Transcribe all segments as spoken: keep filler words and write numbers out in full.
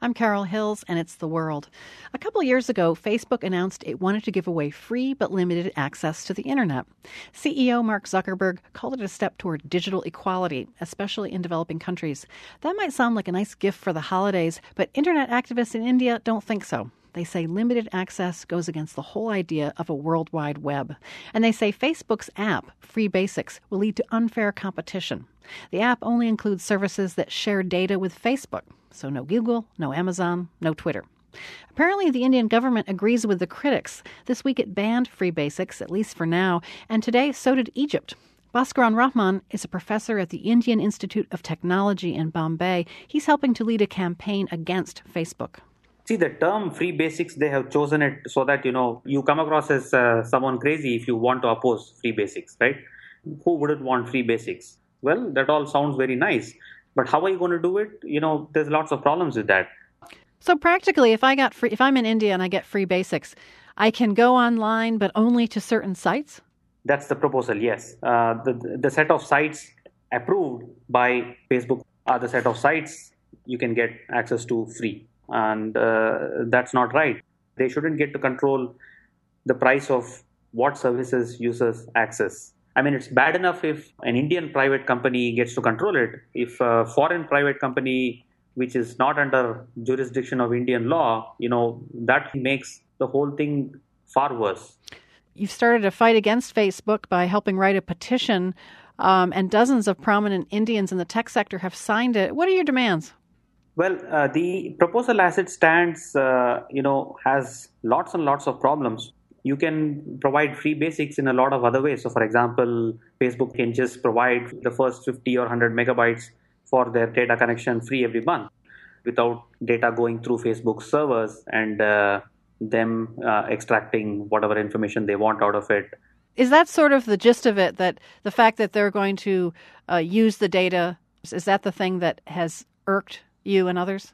I'm Carol Hills, and it's The World. A couple years ago, Facebook announced it wanted to give away free but limited access to the internet. C E O Mark Zuckerberg called it a step toward digital equality, especially in developing countries. That might sound like a nice gift for the holidays, but internet activists in India don't think so. They say limited access goes against the whole idea of a World Wide Web. And they say Facebook's app, Free Basics, will lead to unfair competition. The app only includes services that share data with Facebook. So no Google, no Amazon, no Twitter. Apparently, the Indian government agrees with the critics. This week it banned Free Basics, at least for now. And today, so did Egypt. Bhaskaran Rahman is a professor at the Indian Institute of Technology in Bombay. He's helping to lead a campaign against Facebook. See, the term Free Basics, they have chosen it so that, you know, you come across as uh, someone crazy if you want to oppose Free Basics, right? Who wouldn't want Free Basics? Well, that all sounds very nice. But how are you going to do it? You know, there's lots of problems with that. So practically, if I got free, if I'm in India and I get Free Basics, I can go online, but only to certain sites? That's the proposal, yes. Uh, the, the set of sites approved by Facebook are the set of sites you can get access to free. And uh, that's not right. They shouldn't get to control the price of what services users access. I mean, it's bad enough if an Indian private company gets to control it. If a foreign private company, which is not under jurisdiction of Indian law, you know, that makes the whole thing far worse. You've started a fight against Facebook by helping write a petition, um, and dozens of prominent Indians in the tech sector have signed it. What are your demands? Well, uh, the proposal as it stands, uh, you know, has lots and lots of problems. You can provide free basics in a lot of other ways. So, for example, Facebook can just provide the first fifty or one hundred megabytes for their data connection free every month without data going through Facebook servers and uh, them uh, extracting whatever information they want out of it. Is that sort of the gist of it, that the fact that they're going to uh, use the data, is that the thing that has irked you and others?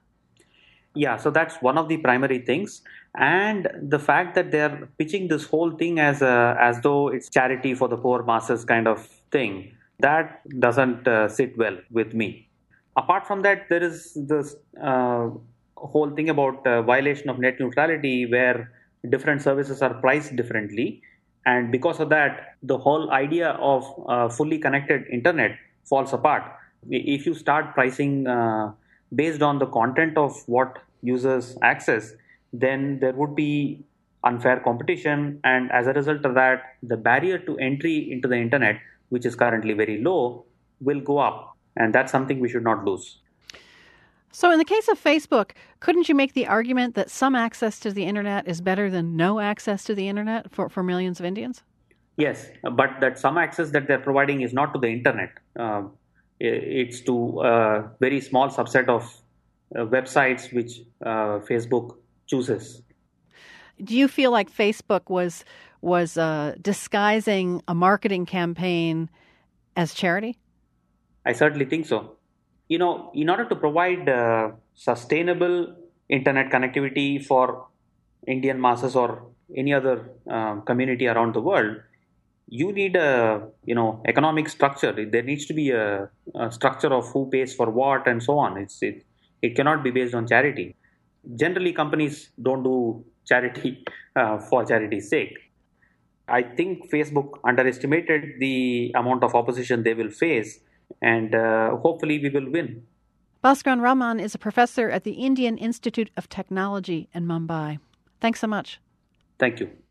Yeah, so that's one of the primary things. And the fact that they're pitching this whole thing as a, as though it's charity for the poor masses kind of thing, that doesn't uh, sit well with me. Apart from that, there is this uh, whole thing about uh, violation of net neutrality where different services are priced differently. And because of that, the whole idea of uh, fully connected internet falls apart. If you start pricing uh, based on the content of what users access, then there would be unfair competition. And as a result of that, the barrier to entry into the internet, which is currently very low, will go up. And that's something we should not lose. So in the case of Facebook, couldn't you make the argument that some access to the internet is better than no access to the internet for, for millions of Indians? Yes, but that some access that they're providing is not to the internet. Uh, It's to a very small subset of uh, websites which uh, Facebook chooses. Do you feel like Facebook was was uh, disguising a marketing campaign as charity? I certainly think so. You know, in order to provide uh, sustainable internet connectivity for Indian masses or any other uh, community around the world, you need a, you know, economic structure. There needs to be a, a structure of who pays for what and so on. It's it, it cannot be based on charity. Generally, companies don't do charity uh, for charity's sake. I think Facebook underestimated the amount of opposition they will face, and uh, hopefully we will win. Bhaskaran Rahman is a professor at the Indian Institute of Technology in Mumbai. Thanks so much. Thank you.